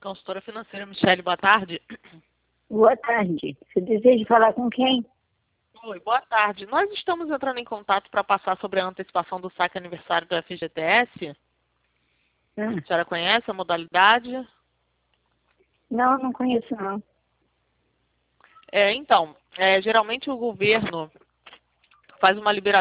Consultora financeira, Michele, boa tarde. Boa tarde. Você deseja falar com quem? Oi, boa tarde. Nós estamos entrando em contato para passar sobre a antecipação do saque aniversário do FGTS. A senhora conhece a modalidade? Não, não conheço não. Então, geralmente o governo faz uma liberação